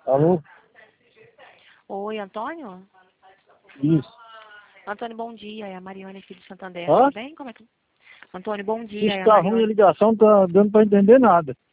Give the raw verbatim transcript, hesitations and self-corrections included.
Alô? Oi, Antônio? Isso. Antônio, bom dia. É a Mariane aqui do Santander. Hã? Tudo bem? Como é que... Antônio, bom dia. É a Está ruim a Mariane. ligação, não tá dando para entender nada.